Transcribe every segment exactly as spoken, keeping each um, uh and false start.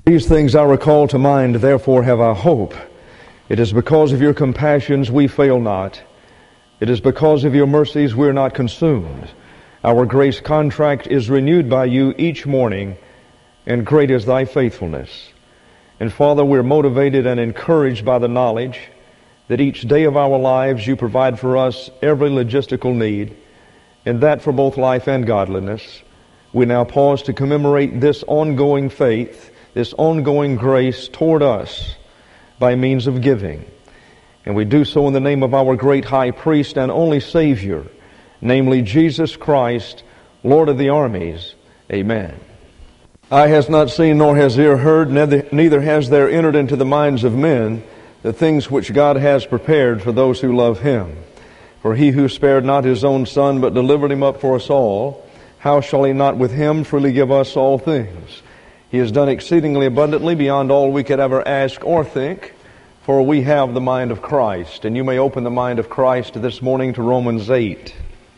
These things I recall to mind, therefore have I hope. It is because of your compassions we fail not. It is because of your mercies we are not consumed. Our grace contract is renewed by you each morning, and great is thy faithfulness. And Father, we're motivated and encouraged by the knowledge that each day of our lives you provide for us every logistical need, and that for both life and godliness. We now pause to commemorate this ongoing faith, this ongoing grace toward us by means of giving. And we do so in the name of our great high priest and only Savior, namely Jesus Christ, Lord of the armies. Amen. Eye has not seen, nor has ear heard, neither, neither has there entered into the minds of men the things which God has prepared for those who love Him. For He who spared not His own Son, but delivered Him up for us all, how shall He not with Him freely give us all things? He has done exceedingly abundantly beyond all we could ever ask or think, for we have the mind of Christ. And you may open the mind of Christ this morning to Romans eight.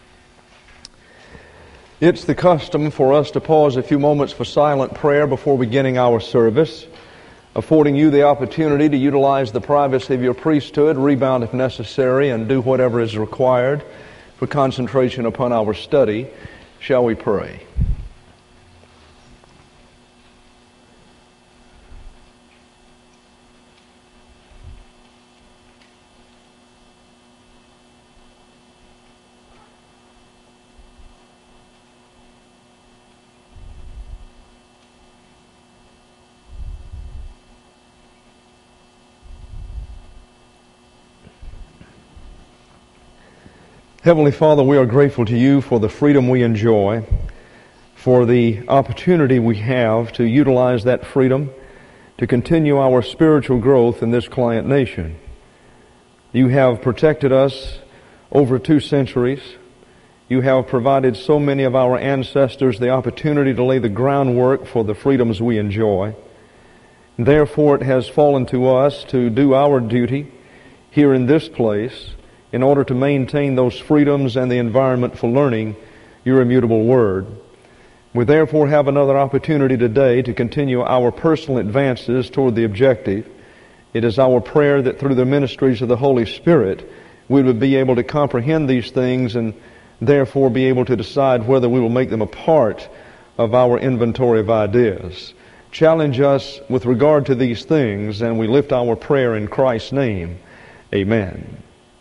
It's the custom for us to pause a few moments for silent prayer before beginning our service, affording you the opportunity to utilize the privacy of your priesthood, rebound if necessary, and do whatever is required for concentration upon our study. Shall we pray? Heavenly Father, we are grateful to you for the freedom we enjoy, for the opportunity we have to utilize that freedom to continue our spiritual growth in this client nation. You have protected us over two centuries. You have provided so many of our ancestors the opportunity to lay the groundwork for the freedoms we enjoy. Therefore, it has fallen to us to do our duty here in this place in order to maintain those freedoms and the environment for learning your immutable word. We therefore have another opportunity today to continue our personal advances toward the objective. It is our prayer that through the ministries of the Holy Spirit we would be able to comprehend these things and therefore be able to decide whether we will make them a part of our inventory of ideas. Challenge us with regard to these things, and we lift our prayer in Christ's name. Amen.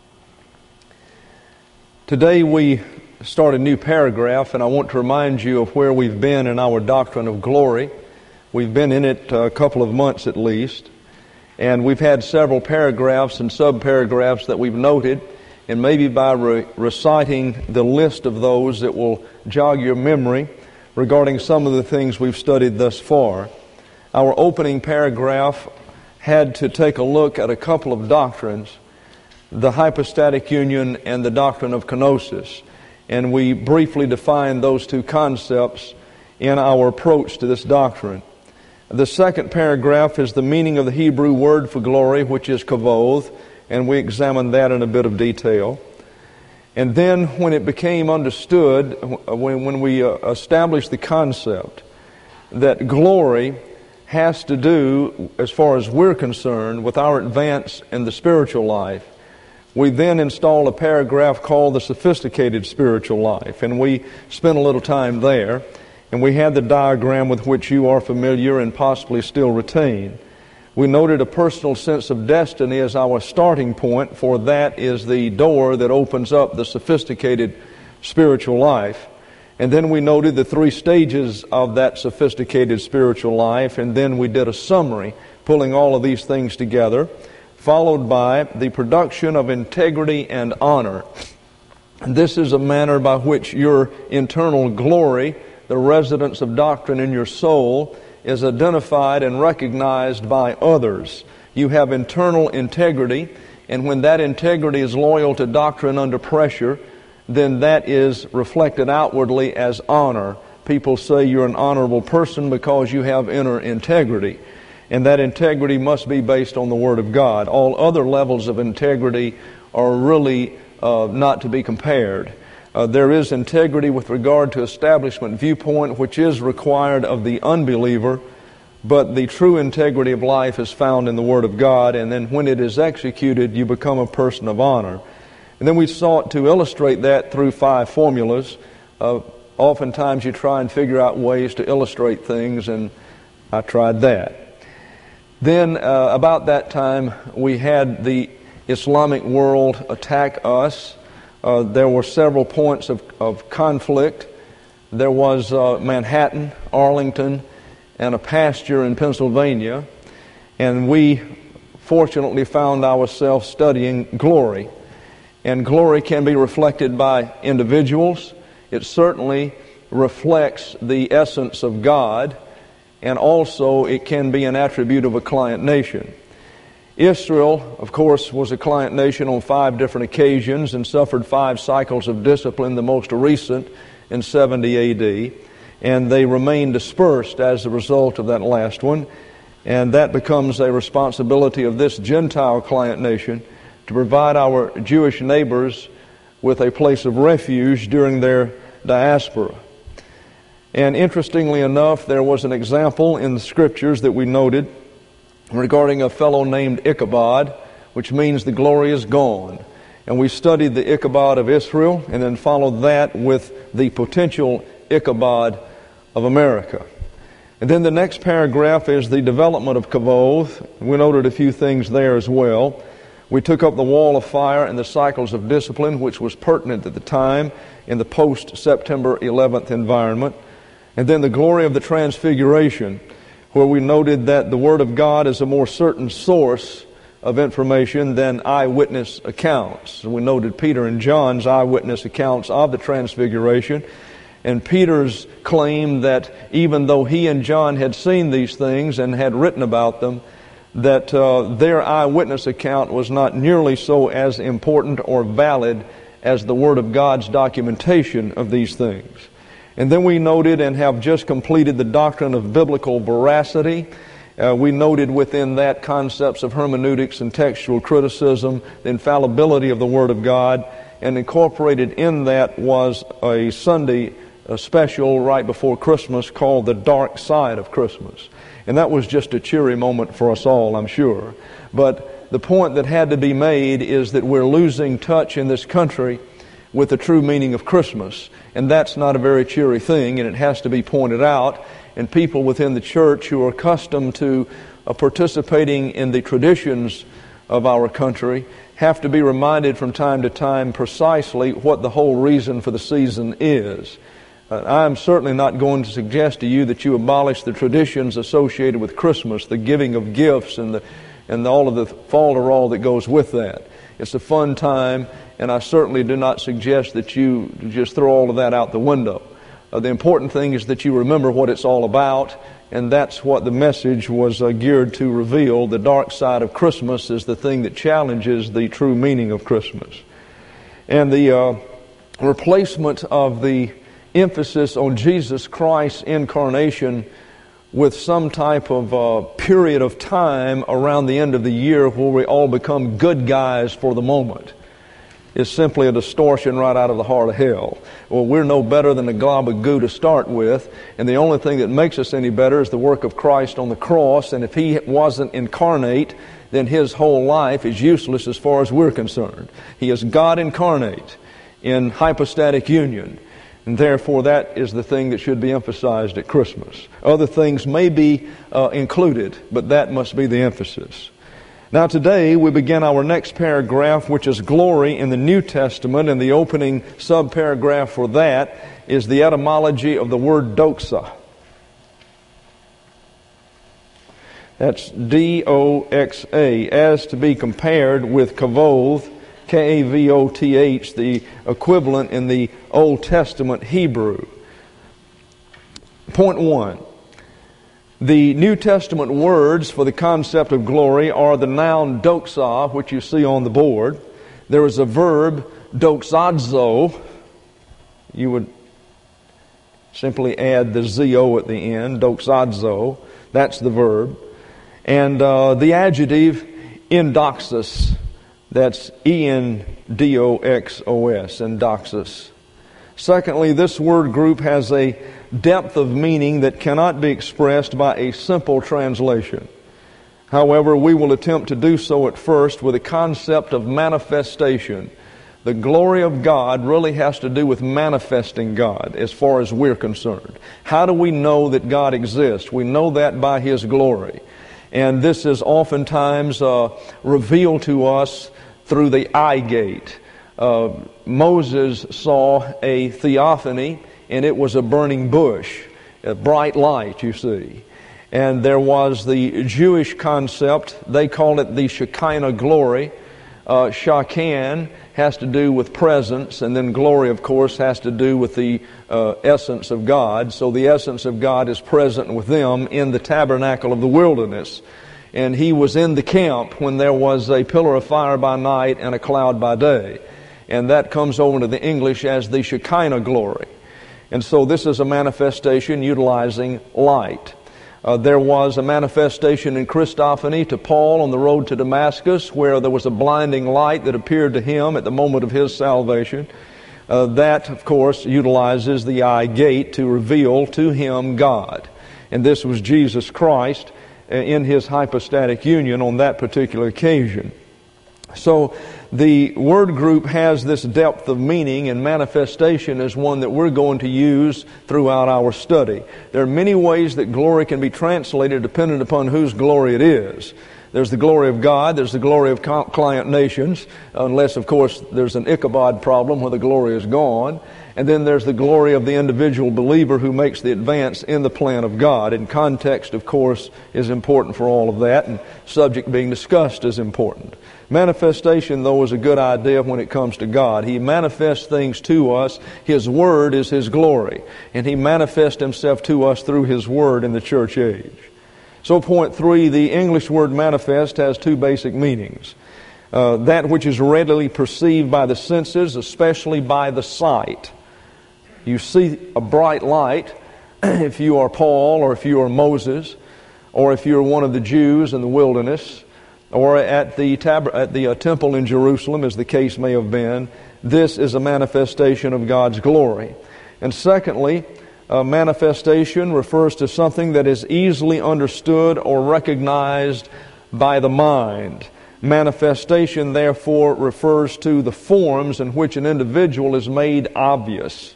Today we start a new paragraph, and I want to remind you of where we've been in our doctrine of glory. We've been in it a couple of months at least, and we've had several paragraphs and sub-paragraphs that we've noted, and maybe by re- reciting the list of those it will jog your memory regarding some of the things we've studied thus far. Our opening paragraph had to take a look at a couple of doctrines, the hypostatic union and the doctrine of kenosis. And we briefly defined those two concepts in our approach to this doctrine. The second paragraph is the meaning of the Hebrew word for glory, which is kavod, and we examined that in a bit of detail. And then when it became understood, when, when we uh, established the concept that glory has to do, as far as we're concerned, with our advance in the spiritual life, we then installed a paragraph called the sophisticated spiritual life, and we spent a little time there, and we had the diagram with which you are familiar and possibly still retain. We noted a personal sense of destiny as our starting point, for that is the door that opens up the sophisticated spiritual life. And then we noted the three stages of that sophisticated spiritual life, and then we did a summary, pulling all of these things together, followed by the production of integrity and honor. And this is a manner by which your internal glory, the residence of doctrine in your soul, is identified and recognized by others. You have internal integrity, and when that integrity is loyal to doctrine under pressure, then that is reflected outwardly as honor. People say you're an honorable person because you have inner integrity. And that integrity must be based on the Word of God. All other levels of integrity are really uh, not to be compared. Uh, there is integrity with regard to establishment viewpoint, which is required of the unbeliever, But the true integrity of life is found in the Word of God, and then when it is executed, you become a person of honor. And then we sought to illustrate that through five formulas. Uh, oftentimes you try and figure out ways to illustrate things, and I tried that. Then uh, about that time, we had the Islamic world attack us. Uh, there were several points of, of conflict. There was uh, Manhattan, Arlington, and a pasture in Pennsylvania, and we fortunately found ourselves studying glory. And glory can be reflected by individuals. It certainly reflects the essence of God, and also it can be an attribute of a client nation. Israel, of course, was a client nation on five different occasions and suffered five cycles of discipline, the most recent in seventy A D, and they remain dispersed as a result of that last one. And that becomes a responsibility of this Gentile client nation to provide our Jewish neighbors with a place of refuge during their diaspora. And interestingly enough, there was an example in the Scriptures that we noted regarding a fellow named Ichabod, which means the glory is gone. And we studied the Ichabod of Israel and then followed that with the potential Ichabod of America. And then the next paragraph is the development of Kavoth. We noted a few things there as well. We took up the wall of fire and the cycles of discipline, which was pertinent at the time in the post-September eleventh environment. And then the glory of the transfiguration, where we noted that the Word of God is a more certain source of information than eyewitness accounts. We noted Peter and John's eyewitness accounts of the transfiguration, and Peter's claim that even though he and John had seen these things and had written about them, that uh, their eyewitness account was not nearly so as important or valid as the Word of God's documentation of these things. And then we noted and have just completed the doctrine of biblical veracity. Uh, we noted within that concepts of hermeneutics and textual criticism, the infallibility of the Word of God, and incorporated in that was a Sunday a special right before Christmas called The Dark Side of Christmas. And that was just a cheery moment for us all, I'm sure. But the point that had to be made is that we're losing touch in this country with the true meaning of Christmas. And that's not a very cheery thing, and it has to be pointed out. And people within the church who are accustomed to uh, participating in the traditions of our country have to be reminded from time to time precisely what the whole reason for the season is. Uh, I'm certainly not going to suggest to you that you abolish the traditions associated with Christmas, the giving of gifts and the and all of the falderall that goes with that. It's a fun time, and I certainly do not suggest that you just throw all of that out the window. Uh, the important thing is that you remember what it's all about, and that's what the message was uh, geared to reveal. The dark side of Christmas is the thing that challenges the true meaning of Christmas. And the uh, replacement of the emphasis on Jesus Christ's incarnation with some type of uh, period of time around the end of the year where we all become good guys for the moment is simply a distortion right out of the heart of hell. Well, we're no better than a glob of goo to start with, and the only thing that makes us any better is the work of Christ on the cross, and if He wasn't incarnate, then His whole life is useless as far as we're concerned. He is God incarnate in hypostatic union. And therefore, that is the thing that should be emphasized at Christmas. Other things may be uh, included, but that must be the emphasis. Now today, we begin our next paragraph, which is glory in the New Testament, and the opening subparagraph for that is the etymology of the word doxa. That's D O X A, as to be compared with kavoth, K A V O T H, the equivalent in the Old Testament Hebrew. Point one. The New Testament words for the concept of glory are the noun doxa, which you see on the board. There is a verb, doxazo. You would simply add the Z-O at the end, doxazo. That's the verb. And uh, the adjective, endoxos. That's E N D O X O S, endoxos. Secondly, this word group has a depth of meaning that cannot be expressed by a simple translation. However, we will attempt to do so at first with the concept of manifestation. The glory of God really has to do with manifesting God as far as we're concerned. How do we know that God exists? We know that by His glory. And this is oftentimes uh, revealed to us through the eye gate. Uh, Moses saw a theophany, and it was a burning bush, a bright light, you see. And there was the Jewish concept, they call it the Shekinah glory. Uh, Shakan has to do with presence, and then glory, of course, has to do with the uh, essence of God. So the essence of God is present with them in the tabernacle of the wilderness. And He was in the camp when there was a pillar of fire by night and a cloud by day. And that comes over to the English as the Shekinah glory. And so this is a manifestation utilizing light. Uh, there was a manifestation in Christophany to Paul on the road to Damascus, where there was a blinding light that appeared to him at the moment of his salvation. Uh, that, of course, utilizes the eye gate to reveal to him God. And this was Jesus Christ in His hypostatic union on that particular occasion. So the word group has this depth of meaning, and manifestation is one that we're going to use throughout our study. There are many ways that glory can be translated depending upon whose glory it is. There's the glory of God, there's the glory of client nations, unless, of course, there's an Ichabod problem where the glory is gone. And then there's the glory of the individual believer who makes the advance in the plan of God. And context, of course, is important for all of that, and subject being discussed is important. Manifestation, though, is a good idea when it comes to God. He manifests things to us. His Word is His glory, and He manifests Himself to us through His Word in the church age. So point three, the English word manifest has two basic meanings. Uh, that which is readily perceived by the senses, especially by the sight. You see a bright light if you are Paul, or if you are Moses, or if you're one of the Jews in the wilderness, or at the tab- at the uh, temple in Jerusalem, as the case may have been. This is a manifestation of God's glory. And secondly, a manifestation refers to something that is easily understood or recognized by the mind. Manifestation, therefore, refers to the forms in which an individual is made obvious.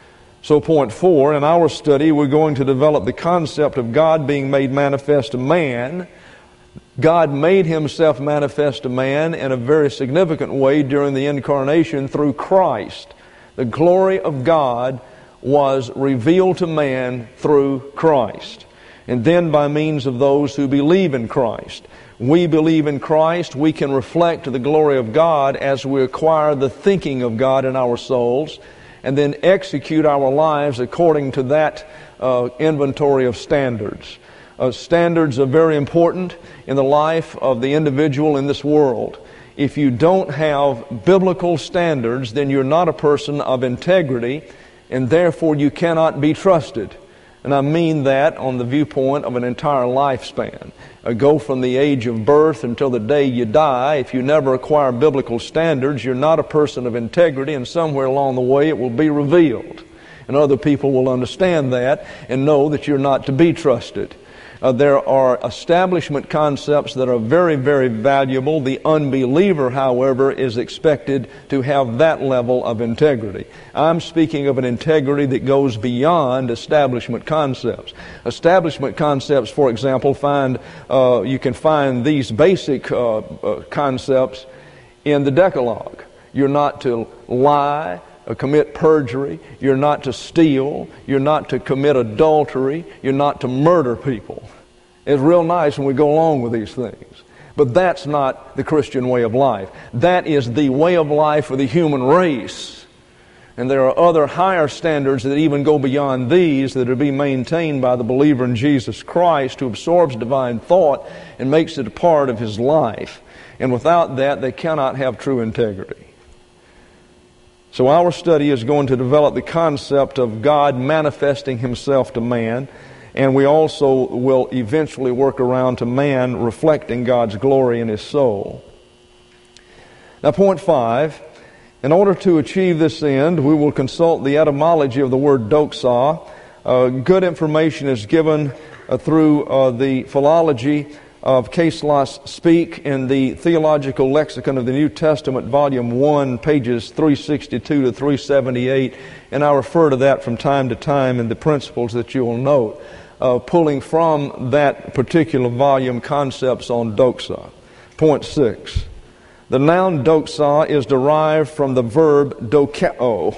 So point four, in our study, we're going to develop the concept of God being made manifest to man. God made Himself manifest to man in a very significant way during the incarnation through Christ. The glory of God was revealed to man through Christ, and then by means of those who believe in Christ. We believe in Christ, we can reflect the glory of God as we acquire the thinking of God in our souls, and then execute our lives according to that uh, inventory of standards. Uh, standards are very important in the life of the individual in this world. If you don't have biblical standards, then you're not a person of integrity, and therefore you cannot be trusted. And I mean that on the viewpoint of an entire lifespan. Uh, go from the age of birth until the day you die. If you never acquire biblical standards, you're not a person of integrity, and somewhere along the way it will be revealed. And other people will understand that and know that you're not to be trusted. Uh, there are establishment concepts that are very, very valuable. The unbeliever, however, is expected to have that level of integrity. I'm speaking of an integrity that goes beyond establishment concepts. Establishment concepts, for example, find uh, you can find these basic uh, uh, concepts in the Decalogue. You're not to lie, Uh, commit perjury, you're not to steal, you're not to commit adultery, you're not to murder people. It's real nice when we go along with these things. But that's not the Christian way of life. That is the way of life for the human race. And there are other higher standards that even go beyond these that are to be maintained by the believer in Jesus Christ, who absorbs divine thought and makes it a part of his life. And without that, they cannot have true integrity. So our study is going to develop the concept of God manifesting Himself to man, and we also will eventually work around to man reflecting God's glory in his soul. Now, point five, in order to achieve this end, we will consult the etymology of the word doxa. Uh, good information is given uh, through uh, the philology of Caselas Speak in the Theological Lexicon of the New Testament, Volume one, pages three sixty-two to three seventy-eight, and I refer to that from time to time in the principles that you will note, uh, pulling from that particular volume concepts on doxa. Point six. The noun doxa is derived from the verb dokeo.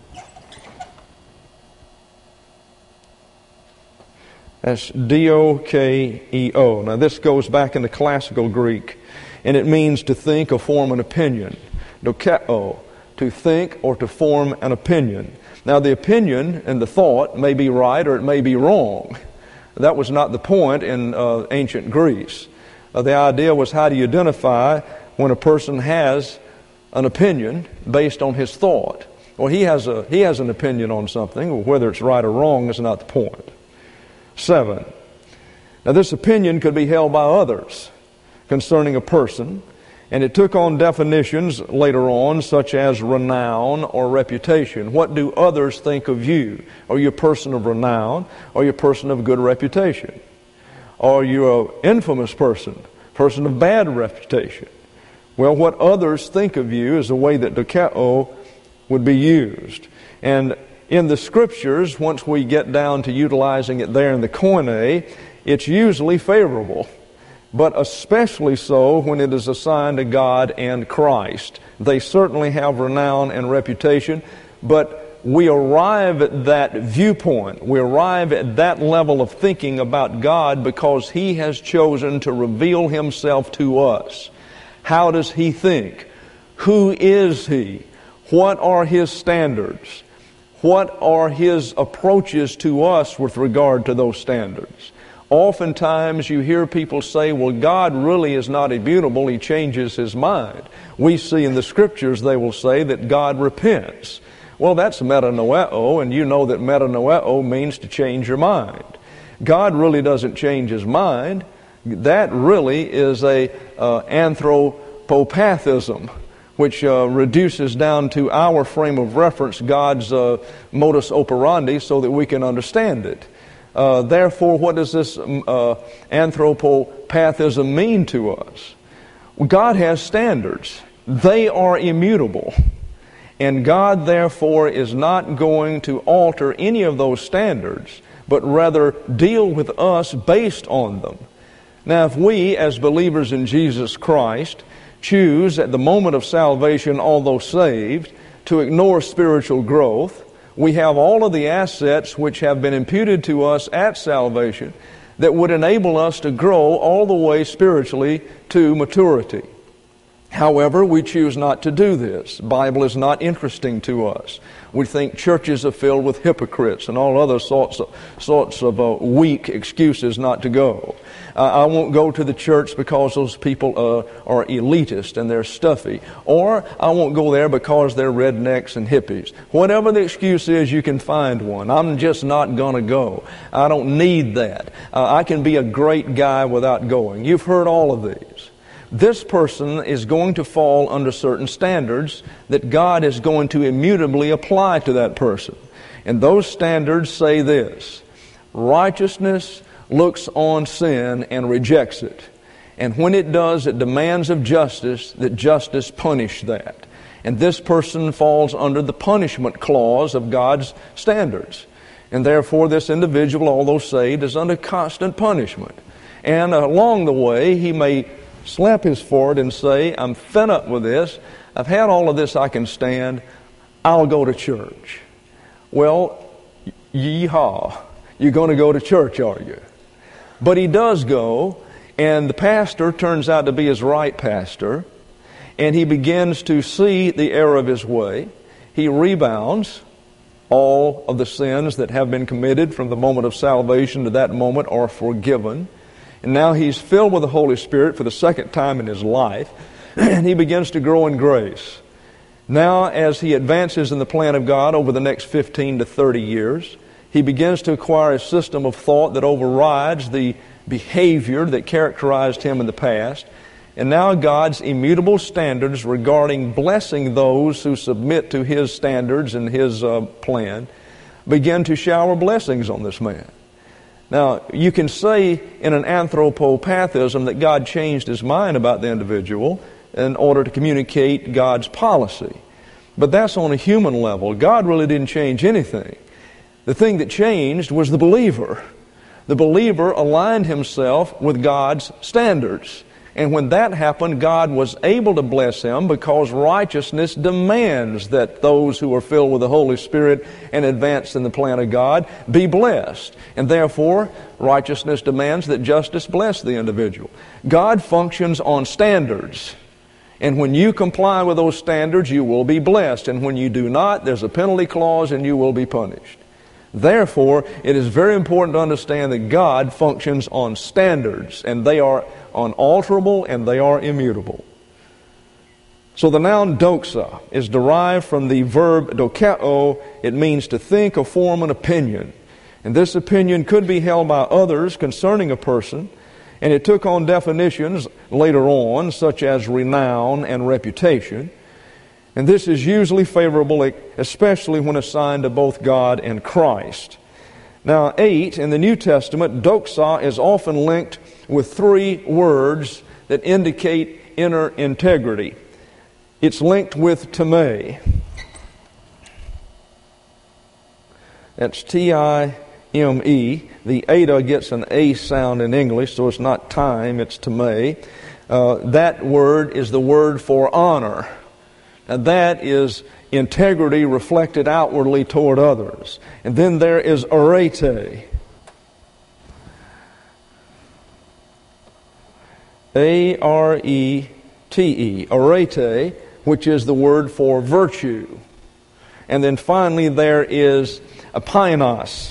That's D O K E O. Now this goes back into classical Greek, and it means to think or form an opinion. Dokeo, to think or to form an opinion. Now the opinion and the thought may be right or it may be wrong. That was not the point in uh, ancient Greece. Uh, the idea was, how do you identify when a person has an opinion based on his thought? Well, he has a he has an opinion on something. Whether it's right or wrong is not the point. Seven. Now this opinion could be held by others concerning a person, and it took on definitions later on such as renown or reputation. What do others think of you? Are you a person of renown? Are you a person of good reputation? Are you an infamous person, person of bad reputation? Well, what others think of you is the way that dokeo would be used. And in the Scriptures, once we get down to utilizing it there in the Koine, it's usually favorable, but especially so when it is assigned to God and Christ. They certainly have renown and reputation, but we arrive at that viewpoint, we arrive at that level of thinking about God because He has chosen to reveal Himself to us. How does He think? Who is He? What are His standards? What are His approaches to us with regard to those standards? Oftentimes you hear people say, well, God really is not immutable, He changes His mind. We see in the Scriptures they will say that God repents. Well, that's metanoeo, and you know that metanoeo means to change your mind. God really doesn't change His mind. That really is a uh, anthropopathism, which uh, reduces down to our frame of reference God's uh, modus operandi so that we can understand it. Uh, therefore, what does this uh, anthropopathism mean to us? Well, God has standards. They are immutable. And God, therefore, is not going to alter any of those standards, but rather deal with us based on them. Now, if we, as believers in Jesus Christ, choose at the moment of salvation, although saved, to ignore spiritual growth, we have all of the assets which have been imputed to us at salvation that would enable us to grow all the way spiritually to maturity. However, we choose not to do this. The Bible is not interesting to us. We think churches are filled with hypocrites and all other sorts of, sorts of uh, weak excuses not to go. Uh, I won't go to the church because those people uh, are elitist and they're stuffy. Or I won't go there because they're rednecks and hippies. Whatever the excuse is, you can find one. I'm just not going to go. I don't need that. Uh, I can be a great guy without going. You've heard all of these. This person is going to fall under certain standards that God is going to immutably apply to that person. And those standards say this: righteousness looks on sin and rejects it. And when it does, it demands of justice that justice punish that. And this person falls under the punishment clause of God's standards. And therefore this individual, although saved, is under constant punishment. And along the way, he may slap his forehead and say, I'm fed up with this. I've had all of this I can stand. I'll go to church. Well, yeehaw. You're going to go to church, are you? But he does go, and the pastor turns out to be his right pastor, and he begins to see the error of his way. He rebounds. All of the sins that have been committed from the moment of salvation to that moment are forgiven. And now he's filled with the Holy Spirit for the second time in his life, and he begins to grow in grace. Now, as he advances in the plan of God over the next fifteen to thirty years, he begins to acquire a system of thought that overrides the behavior that characterized him in the past. And now God's immutable standards regarding blessing those who submit to His standards and His uh, plan began to shower blessings on this man. Now, you can say in an anthropopathism that God changed his mind about the individual in order to communicate God's policy. But that's on a human level. God really didn't change anything. The thing that changed was the believer. The believer aligned himself with God's standards. And when that happened, God was able to bless him because righteousness demands that those who are filled with the Holy Spirit and advanced in the plan of God be blessed. And therefore, righteousness demands that justice bless the individual. God functions on standards. And when you comply with those standards, you will be blessed. And when you do not, there's a penalty clause and you will be punished. Therefore, it is very important to understand that God functions on standards, and they are unalterable and they are immutable. So the noun doxa is derived from the verb dokeo. It means to think or form an opinion. And this opinion could be held by others concerning a person, and it took on definitions later on, such as renown and reputation. And this is usually favorable, especially when assigned to both God and Christ. Now, eight, in the New Testament, doxa is often linked with three words that indicate inner integrity. It's linked with time. That's T I M E. The eta gets an A sound in English, so it's not time, it's time. Uh, that word is the word for honor. And that is integrity reflected outwardly toward others. And then there is arete. A R E T E. Arete, which is the word for virtue. And then finally there is epainos.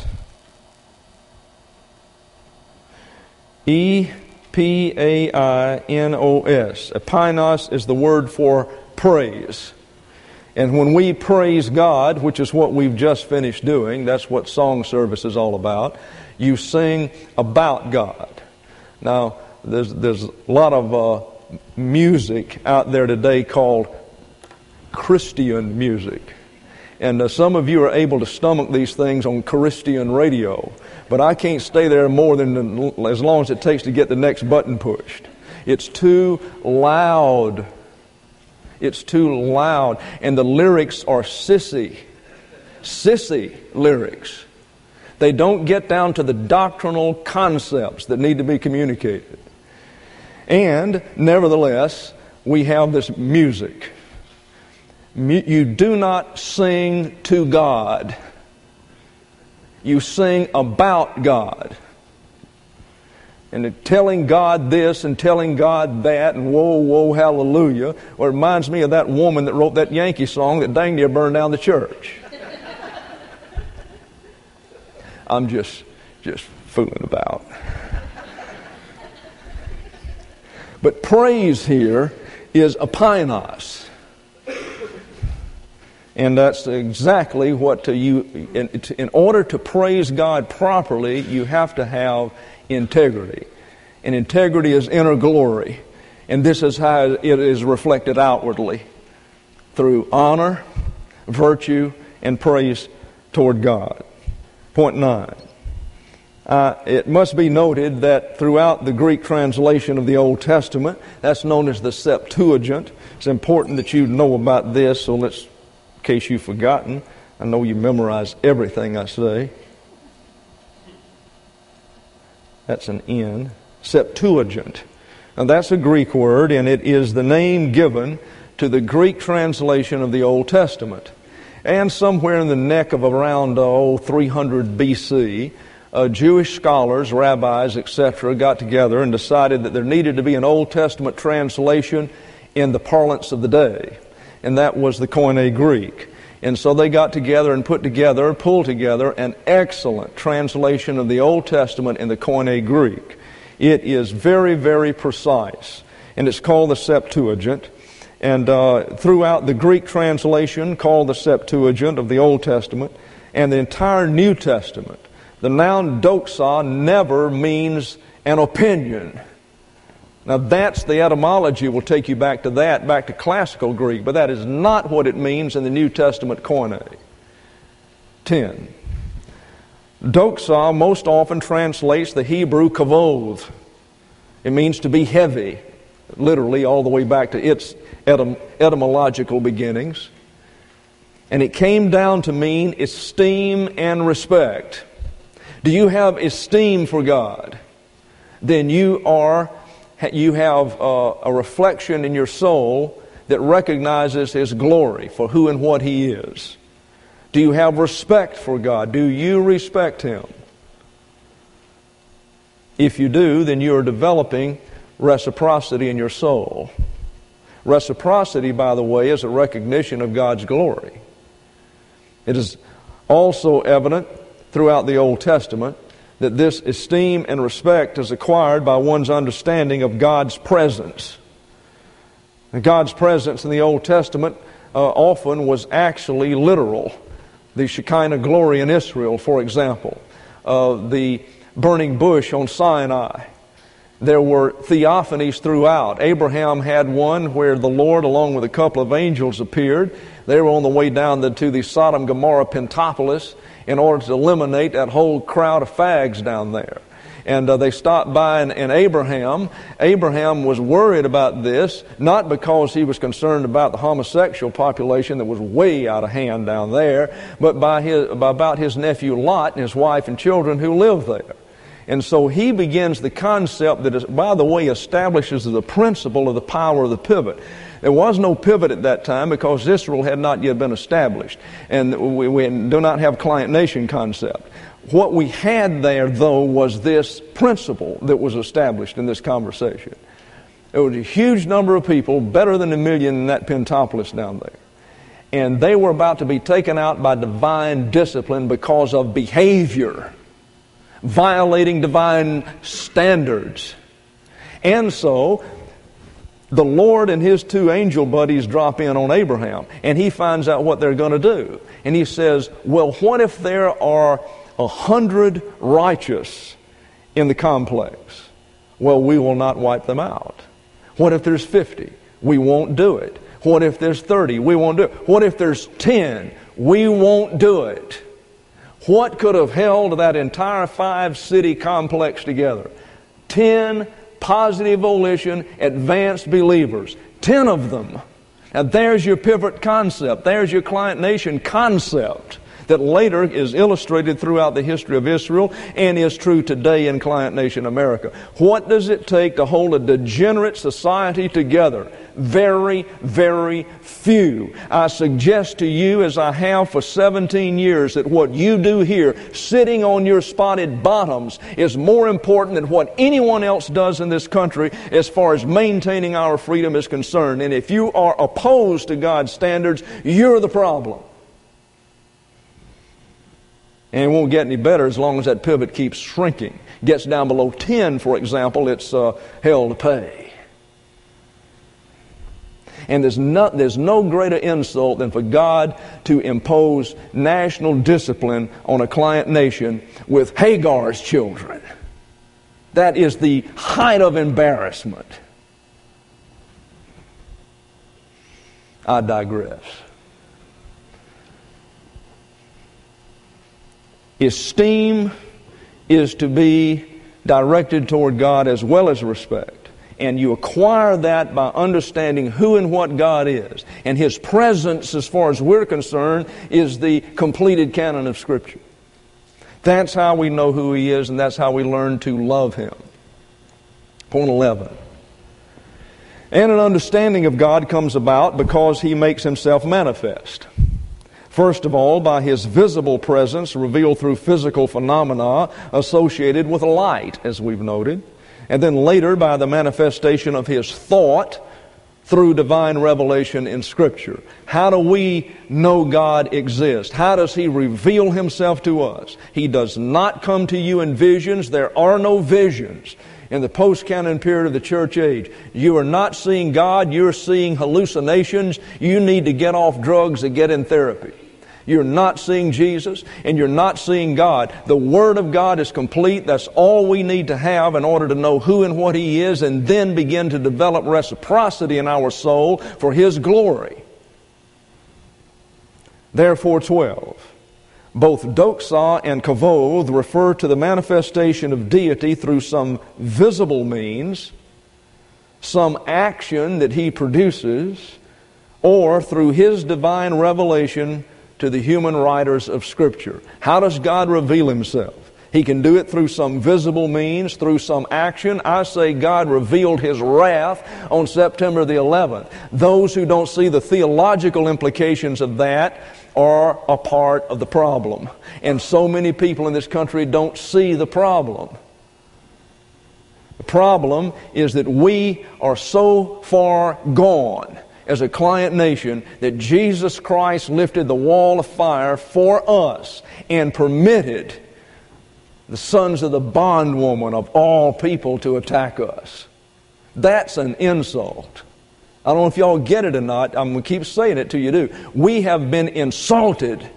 E P A I N O S. Epainos is the word for praise. And when we praise God, which is what we've just finished doing, that's what song service is all about, you sing about God. Now, there's, there's a lot of uh, music out there today called Christian music. And uh, some of you are able to stomach these things on Christian radio. But I can't stay there more than as long as it takes to get the next button pushed. It's too loud. It's too loud. And the lyrics are sissy. Sissy lyrics. They don't get down to the doctrinal concepts that need to be communicated. And, nevertheless, we have this music. You do not sing to God. You sing about God. And telling God this and telling God that and whoa, whoa, hallelujah. Well, it reminds me of that woman that wrote that Yankee song that dang near burned down the church. I'm just, just fooling about. But praise here is epainos. And that's exactly what to you, in, in order to praise God properly, you have to have integrity. And integrity is inner glory. And this is how it is reflected outwardly. Through honor, virtue, and praise toward God. Point nine. Uh, it must be noted that throughout the Greek translation of the Old Testament, that's known as the Septuagint. It's important that you know about this, so let's, in case you've forgotten, I know you memorize everything I say. That's an N. Septuagint. Now that's a Greek word, and it is the name given to the Greek translation of the Old Testament. And somewhere in the neck of around oh, three hundred B C, uh, Jewish scholars, rabbis, et cetera, got together and decided that there needed to be an Old Testament translation in the parlance of the day. And that was the Koine Greek. And so they got together and put together, pulled together, an excellent translation of the Old Testament in the Koine Greek. It is very, very precise. And it's called the Septuagint. And uh, throughout the Greek translation, called the Septuagint of the Old Testament, and the entire New Testament, the noun doxa never means an opinion. Now that's the etymology. Will take you back to that, back to classical Greek, but that is not what it means in the New Testament Koine. Ten. Doxa most often translates the Hebrew kavod. It means to be heavy, literally all the way back to its etym- etymological beginnings. And it came down to mean esteem and respect. Do you have esteem for God? Then you are, you have a, a reflection in your soul that recognizes His glory for who and what He is. Do you have respect for God? Do you respect Him? If you do, then you are developing reciprocity in your soul. Reciprocity, by the way, is a recognition of God's glory. It is also evident throughout the Old Testament that this esteem and respect is acquired by one's understanding of God's presence. And God's presence in the Old Testament uh, often was actually literal. The Shekinah glory in Israel, for example. Uh, the burning bush on Sinai. There were theophanies throughout. Abraham had one where the Lord, along with a couple of angels, appeared. They were on the way down the, to the Sodom Gomorrah Pentapolis in order to eliminate that whole crowd of fags down there. And uh, they stopped by, and, and Abraham, Abraham was worried about this, not because he was concerned about the homosexual population that was way out of hand down there, but by his, about his nephew Lot and his wife and children who lived there. And so he begins the concept that, is, by the way, establishes the principle of the power of the pivot. There was no pivot at that time because Israel had not yet been established. And we, we do not have client nation concept. What we had there, though, was this principle that was established in this conversation. There was a huge number of people, better than a million in that Pentapolis down there. And they were about to be taken out by divine discipline because of behavior, violating divine standards. And so the Lord and His two angel buddies drop in on Abraham, and he finds out what they're going to do. And he says, well, what if there are a hundred righteous in the complex? Well, we will not wipe them out. What if there's fifty? We won't do it. What if there's thirty? We won't do it. What if there's ten? We won't do it. What could have held that entire five-city complex together? Ten positive volition, advanced believers. Ten of them. Now there's your pivot concept. There's your client nation concept that later is illustrated throughout the history of Israel and is true today in client nation America. What does it take to hold a degenerate society together? Very, very few. I suggest to you, as I have for seventeen years, that what you do here, sitting on your spotted bottoms, is more important than what anyone else does in this country as far as maintaining our freedom is concerned. And if you are opposed to God's standards, you're the problem. And it won't get any better as long as that pivot keeps shrinking. Gets down below ten, for example, it's uh, hell to pay. And there's no, there's no greater insult than for God to impose national discipline on a client nation with Hagar's children. That is the height of embarrassment. I digress. Esteem is to be directed toward God as well as respect. And you acquire that by understanding who and what God is. And His presence, as far as we're concerned, is the completed canon of Scripture. That's how we know who He is, and that's how we learn to love Him. Point eleven. And an understanding of God comes about because He makes Himself manifest. First of all, by His visible presence revealed through physical phenomena associated with light, as we've noted. And then later by the manifestation of His thought through divine revelation in Scripture. How do we know God exists? How does He reveal Himself to us? He does not come to you in visions. There are no visions in the post-canon period of the church age. You are not seeing God. You're seeing hallucinations. You need to get off drugs and get in therapy. You're not seeing Jesus, and you're not seeing God. The Word of God is complete. That's all we need to have in order to know who and what He is, and then begin to develop reciprocity in our soul for His glory. Therefore, twelve. Both doxa and kavod refer to the manifestation of deity through some visible means, some action that He produces, or through His divine revelation to the human writers of Scripture. How does God reveal Himself? He can do it through some visible means, through some action. I say God revealed His wrath on September the eleventh. Those who don't see the theological implications of that are a part of the problem. And so many people in this country don't see the problem. The problem is that we are so far gone as a client nation that Jesus Christ lifted the wall of fire for us and permitted the sons of the bondwoman of all people to attack us. That's an insult. I don't know if y'all get it or not. I'm going to keep saying it till you do. We have been insulted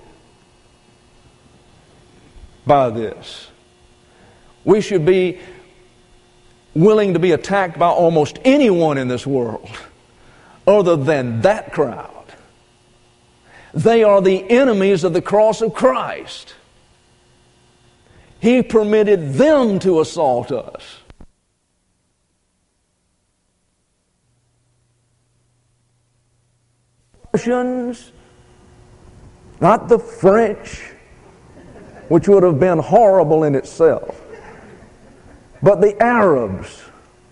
by this. We should be willing to be attacked by almost anyone in this world other than that crowd. They are the enemies of the cross of Christ. He permitted them to assault us. Russians, not the French, which would have been horrible in itself, but the Arabs.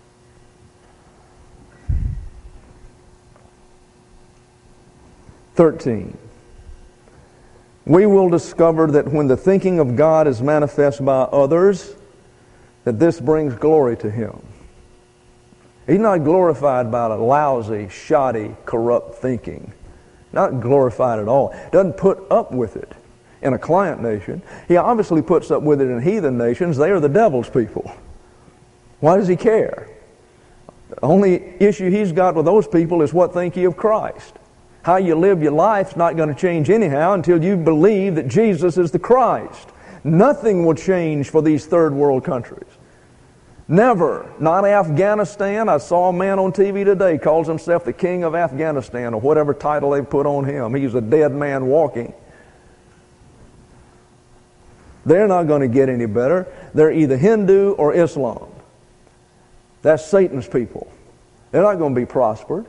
thirteen. We will discover that when the thinking of God is manifest by others, that this brings glory to Him. He's not glorified by a lousy, shoddy, corrupt thinking. Not glorified at all. Doesn't put up with it in a client nation. He obviously puts up with it in heathen nations. They are the devil's people. Why does He care? The only issue He's got with those people is what think ye of Christ. How you live your life is not going to change anyhow until you believe that Jesus is the Christ. Nothing will change for these third world countries. Never. Not Afghanistan. I saw a man on T V today calls himself the king of Afghanistan or whatever title they put on him. He's a dead man walking. They're not going to get any better. They're either Hindu or Islam. That's Satan's people. They're not going to be prospered.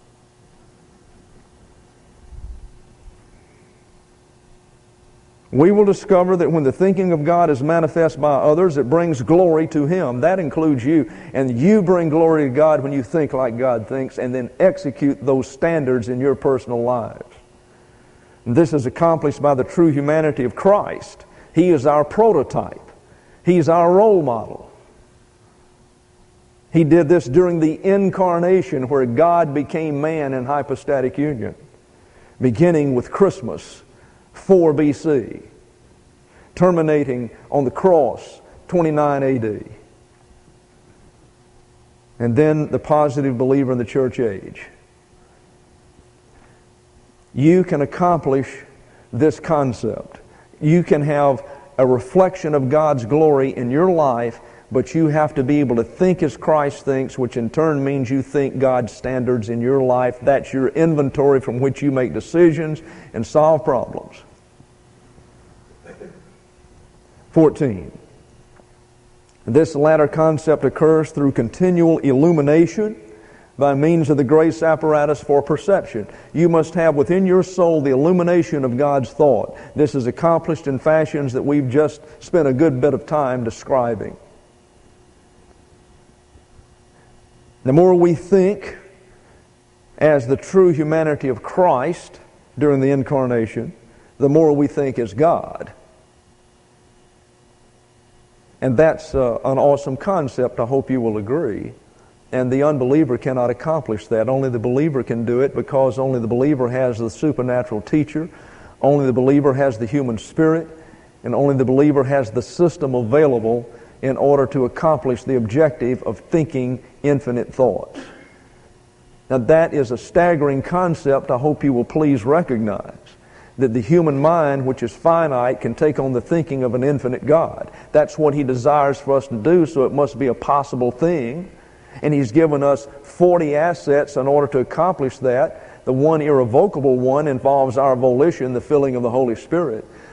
We will discover that when the thinking of God is manifest by others, it brings glory to Him. That includes you. And you bring glory to God when you think like God thinks and then execute those standards in your personal lives. And this is accomplished by the true humanity of Christ. He is our prototype. He's our role model. He did this during the incarnation where God became man in hypostatic union, beginning with Christmas, four B C, terminating on the cross, twenty-nine A D, and then the positive believer in the church age. You can accomplish this concept. You can have a reflection of God's glory in your life, but you have to be able to think as Christ thinks, which in turn means you think God's standards in your life. That's your inventory from which you make decisions and solve problems. fourteen. This latter concept occurs through continual illumination by means of the grace apparatus for perception. You must have within your soul the illumination of God's thought. This is accomplished in fashions that we've just spent a good bit of time describing. The more we think as the true humanity of Christ during the incarnation, the more we think as God. And that's uh, an awesome concept. I hope you will agree. And the unbeliever cannot accomplish that. Only the believer can do it, because only the believer has the supernatural teacher. Only the believer has the human spirit. And only the believer has the system available in order to accomplish the objective of thinking infinite thoughts. Now that is a staggering concept I hope you will please recognize. That the human mind, which is finite, can take on the thinking of an infinite God. That's what He desires for us to do, so it must be a possible thing. And He's given us forty assets in order to accomplish that. The one irrevocable one involves our volition, the filling of the Holy Spirit.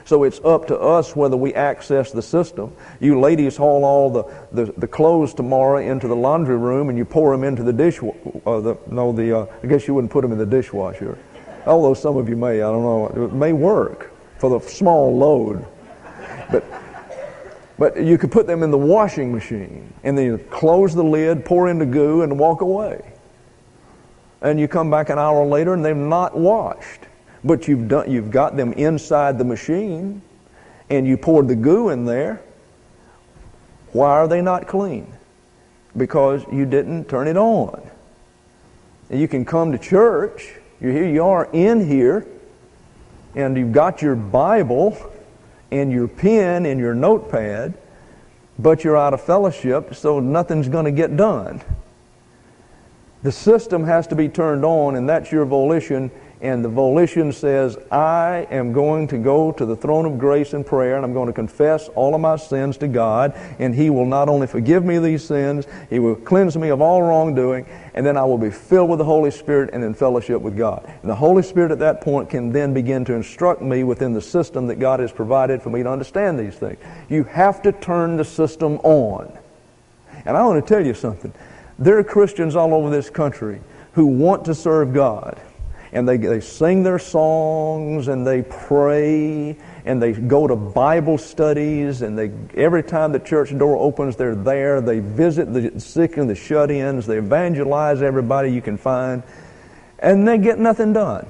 So it's up to us whether we access the system. You ladies haul all the, the, the clothes tomorrow into the laundry room and you pour them into the dish. Uh, the, no, the uh, I guess you wouldn't put them in the dishwasher. Although some of you may, I don't know. It may work for the small load. But but you could put them in the washing machine and then you close the lid, pour in the goo, and walk away. And you come back an hour later and they've not washed. But you've done, you've got them inside the machine and you poured the goo in there. Why are they not clean? Because you didn't turn it on. And you can come to church. You're here, you are in here, and you've got your Bible and your pen and your notepad, but you're out of fellowship, so nothing's going to get done. The system has to be turned on, and that's your volition. And the volition says, I am going to go to the throne of grace in prayer, and I'm going to confess all of my sins to God, and He will not only forgive me these sins, He will cleanse me of all wrongdoing, and then I will be filled with the Holy Spirit and in fellowship with God. And the Holy Spirit at that point can then begin to instruct me within the system that God has provided for me to understand these things. You have to turn the system on. And I want to tell you something. There are Christians all over this country who want to serve God. And they, they sing their songs, and they pray, and they go to Bible studies, and they every time the church door opens, they're there. They visit the sick and the shut-ins. They evangelize everybody you can find. And they get nothing done.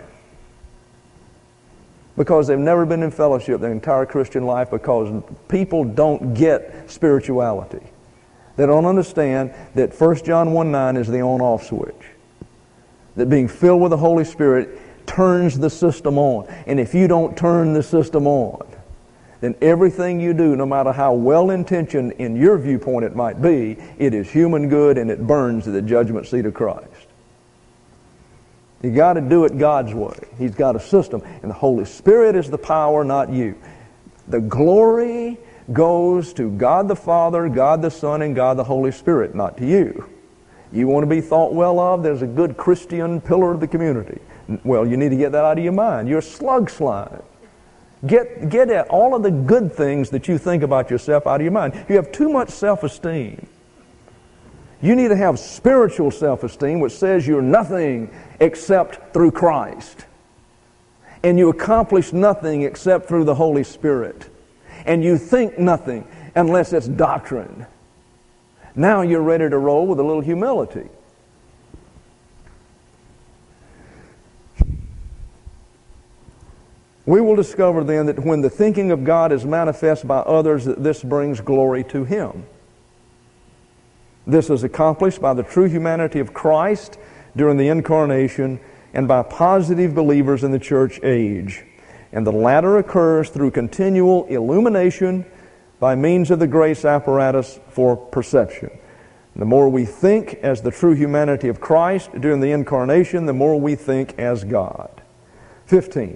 Because they've never been in fellowship their entire Christian life, because people don't get spirituality. They don't understand that First John one nine is the on-off switch. That being filled with the Holy Spirit turns the system on. And if you don't turn the system on, then everything you do, no matter how well-intentioned in your viewpoint it might be, it is human good and it burns at the judgment seat of Christ. You got to do it God's way. He's got a system. And the Holy Spirit is the power, not you. The glory goes to God the Father, God the Son, and God the Holy Spirit, not to you. You want to be thought well of? There's a good Christian pillar of the community. Well, you need to get that out of your mind. You're slug slime. Get, get at all of the good things that you think about yourself out of your mind. You have too much self-esteem. You need to have spiritual self-esteem, which says you're nothing except through Christ. And you accomplish nothing except through the Holy Spirit. And you think nothing unless it's doctrine. Now you're ready to roll with a little humility. We will discover then that when the thinking of God is manifest by others, that this brings glory to Him. This is accomplished by the true humanity of Christ during the incarnation and by positive believers in the church age. And the latter occurs through continual illumination by means of the grace apparatus for perception. The more we think as the true humanity of Christ during the incarnation, the more we think as God. fifteen.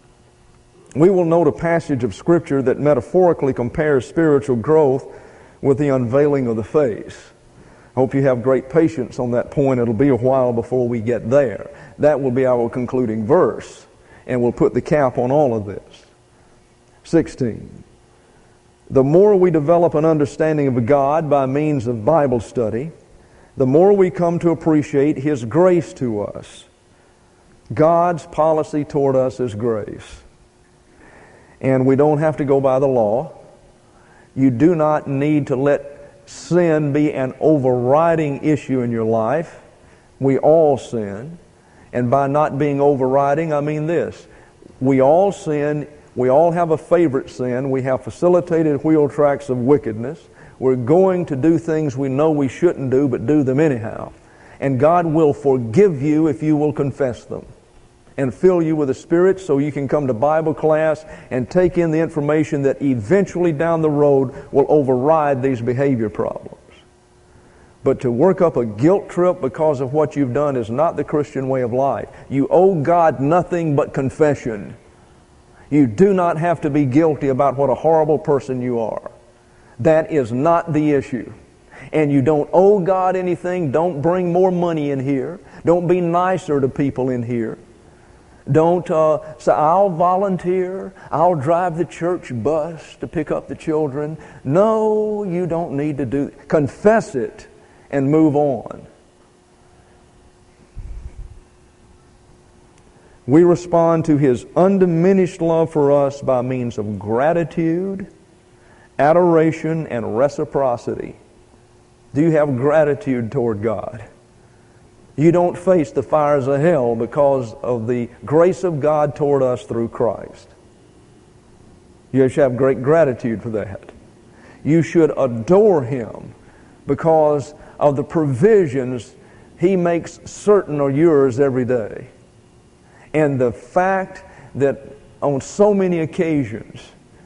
We will note a passage of Scripture that metaphorically compares spiritual growth with the unveiling of the face. I hope you have great patience on that point. It'll be a while before we get there. That will be our concluding verse, and we'll put the cap on all of this. sixteen. The more we develop an understanding of God by means of Bible study, the more we come to appreciate His grace to us. God's policy toward us is grace. And we don't have to go by the law. You do not need to let sin be an overriding issue in your life. We all sin. And by not being overriding, I mean this. We all sin. We all have a favorite sin. We have facilitated wheel tracks of wickedness. We're going to do things we know we shouldn't do, but do them anyhow. And God will forgive you if you will confess them and fill you with the Spirit so you can come to Bible class and take in the information that eventually down the road will override these behavior problems. But to work up a guilt trip because of what you've done is not the Christian way of life. You owe God nothing but confession. You do not have to be guilty about what a horrible person you are. That is not the issue. And you don't owe God anything. Don't bring more money in here. Don't be nicer to people in here. Don't uh, say, I'll volunteer. I'll drive the church bus to pick up the children. No, you don't need to do it. Confess it and move on. We respond to His undiminished love for us by means of gratitude, adoration, and reciprocity. Do you have gratitude toward God? You don't face the fires of hell because of the grace of God toward us through Christ. You should have great gratitude for that. You should adore Him because of the provisions He makes certain are yours every day. And the fact that on so many occasions,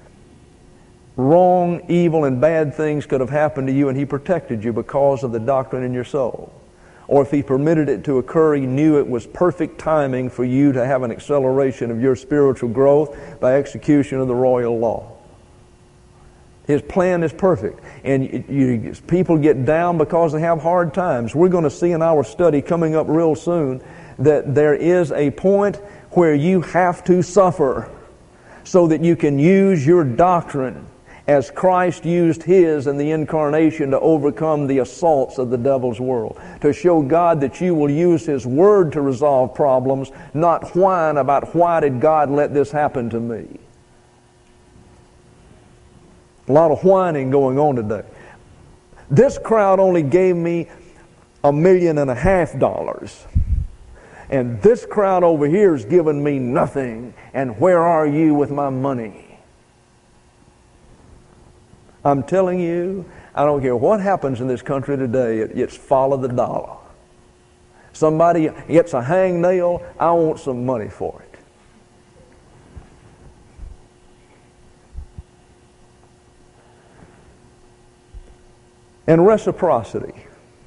wrong, evil, and bad things could have happened to you, and He protected you because of the doctrine in your soul. Or if He permitted it to occur, He knew it was perfect timing for you to have an acceleration of your spiritual growth by execution of the royal law. His plan is perfect. And you, you, people get down because they have hard times. We're going to see in our study coming up real soon that there is a point where you have to suffer so that you can use your doctrine as Christ used His in the incarnation to overcome the assaults of the devil's world. To show God that you will use His Word to resolve problems, not whine about why did God let this happen to me. A lot of whining going on today. This crowd only gave me a million and a half dollars. And this crowd over here has given me nothing. And where are you with my money? I'm telling you, I don't care what happens in this country today, it, it's follow the dollar. Somebody gets a hangnail, I want some money for it. And reciprocity.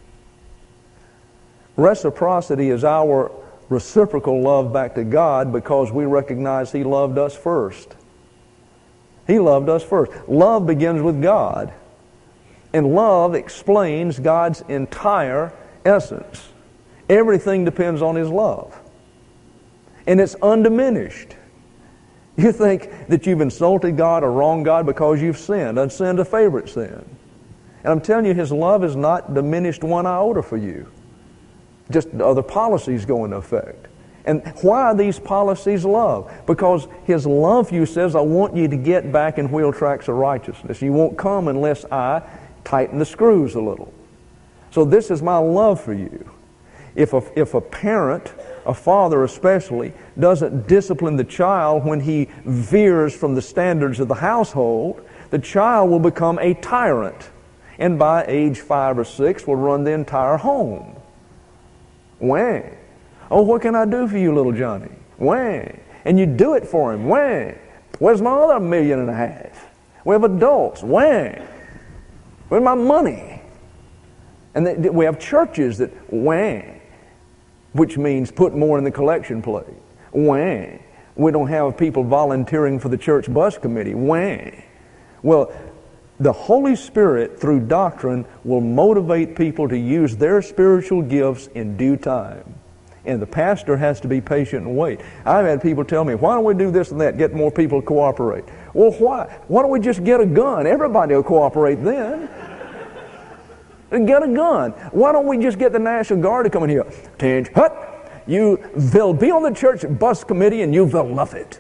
Reciprocity is our reciprocal love back to God because we recognize He loved us first. He loved us first. Love begins with God. And love explains God's entire essence. Everything depends on His love. And it's undiminished. You think that you've insulted God or wronged God because you've sinned, and sinned a favorite sin. And I'm telling you, His love is not diminished one iota for you. Just other policies go into effect. And why are these policies love? Because His love for you says, I want you to get back in wheel tracks of righteousness. You won't come unless I tighten the screws a little. So this is my love for you. If a, if a parent, a father especially, doesn't discipline the child when he veers from the standards of the household, the child will become a tyrant. And by age five or six will run the entire home. Wah. Oh, what can I do for you, little Johnny? Wah. And you do it for him. Wah. Where's my other million and a half? We have adults. Wah. Where's my money? And they, we have churches that wah, which means put more in the collection plate. Wah. We don't have people volunteering for the church bus committee. Wah. Well, the Holy Spirit, through doctrine, will motivate people to use their spiritual gifts in due time. And the pastor has to be patient and wait. I've had people tell me, why don't we do this and that, get more people to cooperate? Well, why? Why don't we just get a gun? Everybody will cooperate then. Get a gun. Why don't we just get the National Guard to come in here? Tinge, hut, you, they'll be on the church bus committee and you will love it.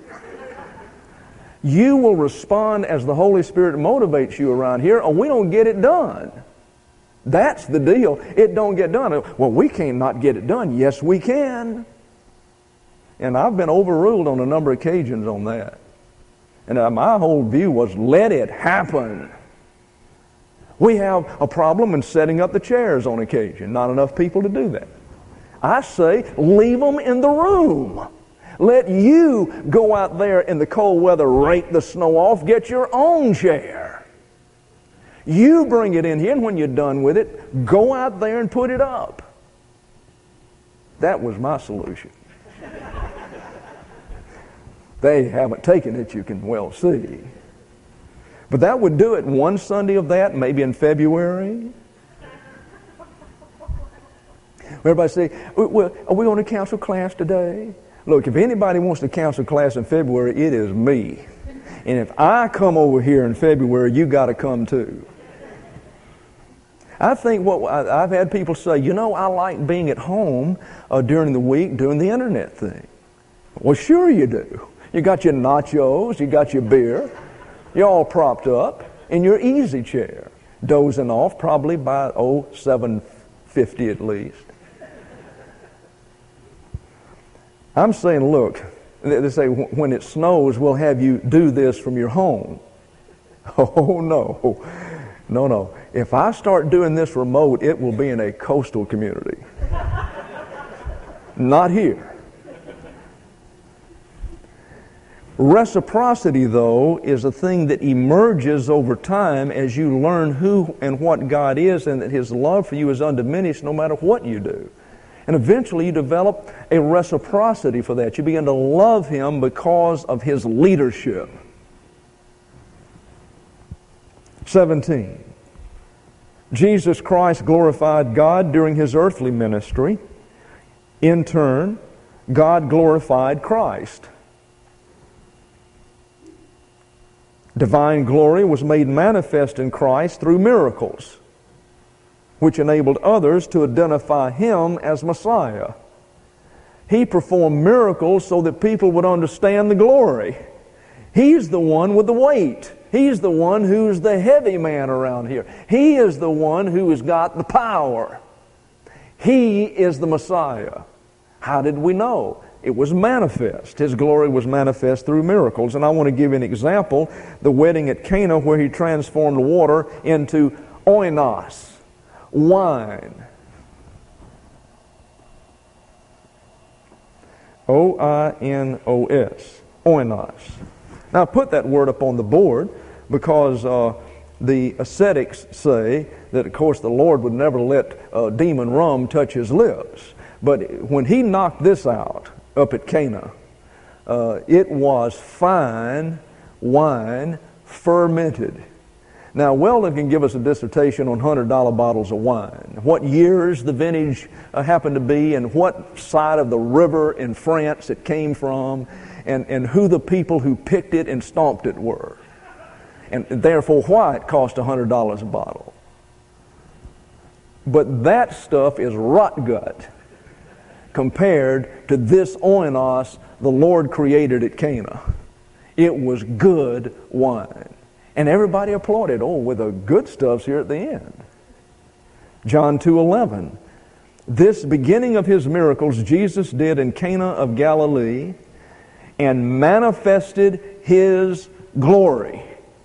You will respond as the Holy Spirit motivates you around here, or we don't get it done. That's the deal. It don't get done. Well, we can't not get it done. Yes, we can. And I've been overruled on a number of occasions on that. And uh, my whole view was, let it happen. We have a problem in setting up the chairs on occasion. Not enough people to do that. I say, leave them in the room. Let you go out there in the cold weather, rake the snow off, get your own chair. You bring it in here, and when you're done with it, go out there and put it up. That was my solution. They haven't taken it, you can well see. But that would do it one Sunday of that, maybe in February. Everybody say, well, are we on a council class today? Look, if anybody wants to counsel class in February, it is me. And if I come over here in February, you got to come too. I think what I've had people say, you know, I like being at home uh, during the week doing the internet thing. Well, sure you do. You got your nachos, you got your beer, you're all propped up in your easy chair, dozing off probably by, oh, seven fifty at least. I'm saying, look, they say when it snows, we'll have you do this from your home. Oh, no. No, no. If I start doing this remote, it will be in a coastal community. Not here. Reciprocity, though, is a thing that emerges over time as you learn who and what God is, and that His love for you is undiminished no matter what you do. And eventually you develop a reciprocity for that. You begin to love Him because of His leadership. seventeen. Jesus Christ glorified God during His earthly ministry. In turn, God glorified Christ. Divine glory was made manifest in Christ through miracles, which enabled others to identify Him as Messiah. He performed miracles so that people would understand the glory. He's the one with the weight. He's the one who's the heavy man around here. He is the one who has got the power. He is the Messiah. How did we know? It was manifest. His glory was manifest through miracles. And I want to give you an example. The wedding at Cana, where He transformed water into oinos, wine. O I N O S. Oinos. Now put that word up on the board because uh, the ascetics say that, of course, the Lord would never let uh, demon rum touch His lips. But when He knocked this out up at Cana, uh, it was fine wine fermented. Now, Weldon can give us a dissertation on one hundred dollar bottles of wine. What years the vintage uh, happened to be, and what side of the river in France it came from, and, and who the people who picked it and stomped it were. And therefore why it cost one hundred dollars a bottle. But that stuff is rot gut compared to this oinos the Lord created at Cana. It was good wine. And everybody applauded. Oh, well, the good stuff's here at the end. John two eleven. This beginning of His miracles Jesus did in Cana of Galilee and manifested His glory.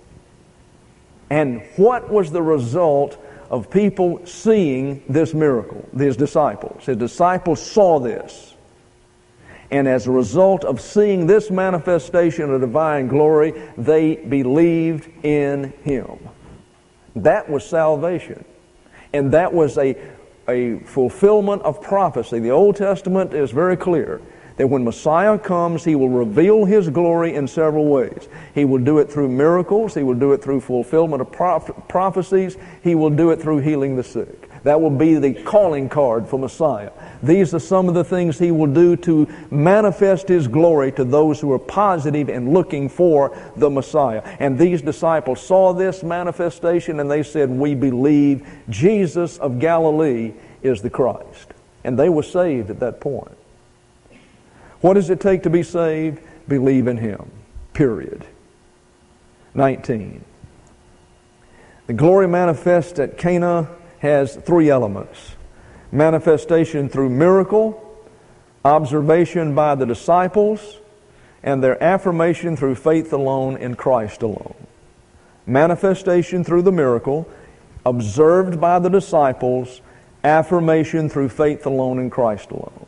And what was the result of people seeing this miracle? His disciples. His disciples saw this. And as a result of seeing this manifestation of divine glory, they believed in Him. That was salvation. And that was a, a fulfillment of prophecy. The Old Testament is very clear that when Messiah comes, He will reveal His glory in several ways. He will do it through miracles. He will do it through fulfillment of proph- prophecies. He will do it through healing the sick. That will be the calling card for Messiah. These are some of the things He will do to manifest His glory to those who are positive and looking for the Messiah. And these disciples saw this manifestation and they said, we believe Jesus of Galilee is the Christ. And they were saved at that point. What does it take to be saved? Believe in Him. Period. nineteen. The glory manifest at Cana has three elements. Manifestation through miracle, observation by the disciples, and their affirmation through faith alone in Christ alone. Manifestation through the miracle, observed by the disciples, affirmation through faith alone in Christ alone.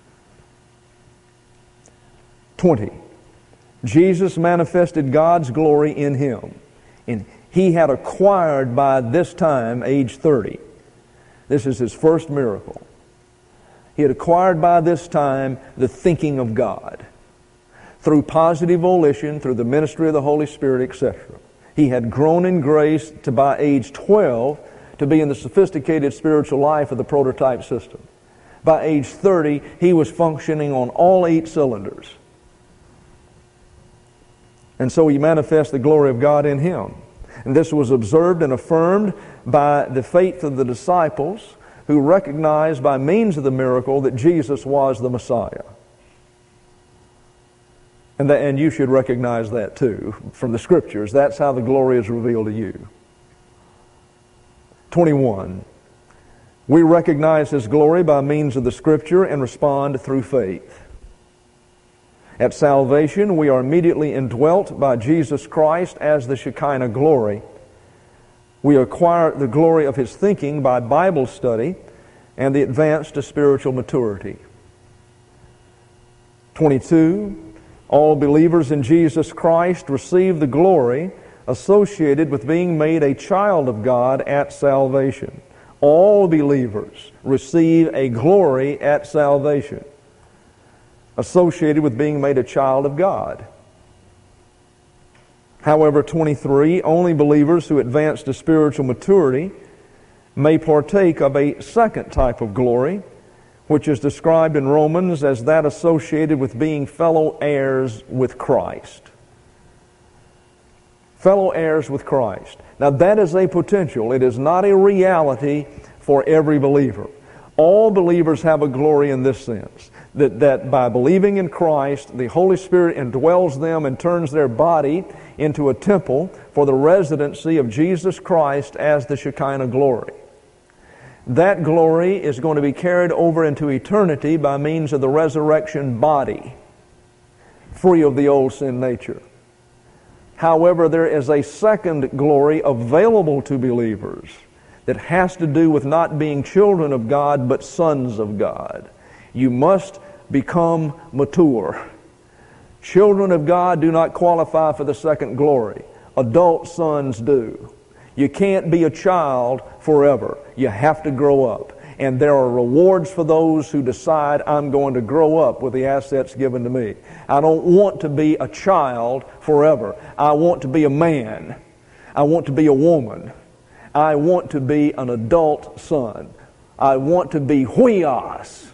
twenty. Jesus manifested God's glory in Him. And He had acquired by this time, age thirty. This is His first miracle. He had acquired by this time the thinking of God. Through positive volition, through the ministry of the Holy Spirit, et cetera. He had grown in grace to by age twelve to be in the sophisticated spiritual life of the prototype system. By age thirty, he was functioning on all eight cylinders. And so he manifests the glory of God in him. And this was observed and affirmed by the faith of the disciples, who recognized by means of the miracle that Jesus was the Messiah. And, that, and you should recognize that too from the Scriptures. That's how the glory is revealed to you. twenty-one. We recognize His glory by means of the Scripture and respond through faith. At salvation, we are immediately indwelt by Jesus Christ as the Shekinah glory. We acquire the glory of His thinking by Bible study and the advance to spiritual maturity. twenty-two. All believers in Jesus Christ receive the glory associated with being made a child of God at salvation. All believers receive a glory at salvation associated with being made a child of God. However, twenty-three, only believers who advance to spiritual maturity may partake of a second type of glory, which is described in Romans as that associated with being fellow heirs with Christ. Fellow heirs with Christ. Now that is a potential. It is not a reality for every believer. All believers have a glory in this sense, that, that by believing in Christ, the Holy Spirit indwells them and turns their body into a temple for the residency of Jesus Christ as the Shekinah glory. That glory is going to be carried over into eternity by means of the resurrection body, free of the old sin nature. However, there is a second glory available to believers that has to do with not being children of God, but sons of God. You must become mature. Children of God do not qualify for the second glory. Adult sons do. You can't be a child forever. You have to grow up. And there are rewards for those who decide, I'm going to grow up with the assets given to me. I don't want to be a child forever. I want to be a man. I want to be a woman. I want to be an adult son. I want to be huios.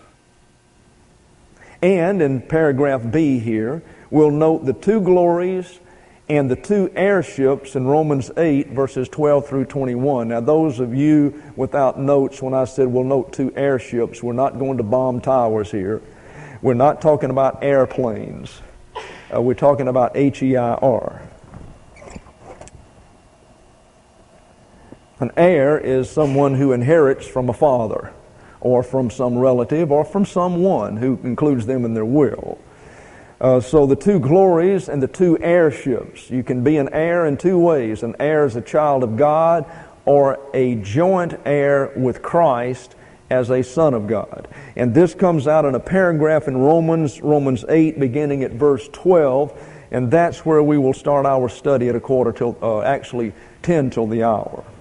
And in paragraph B here, we'll note the two glories and the two heirships in Romans eight, verses twelve through twenty-one. Now, those of you without notes, when I said we'll note two airships, we're not going to bomb towers here. We're not talking about airplanes. Uh, we're talking about H E I R. An heir is someone who inherits from a father, or from some relative, or from someone who includes them in their will. Uh, so the two glories and the two heirships. You can be an heir in two ways. An heir as a child of God, or a joint heir with Christ as a son of God. And this comes out in a paragraph in Romans, Romans eight, beginning at verse twelve. And that's where we will start our study at a quarter till, uh, actually ten till the hour.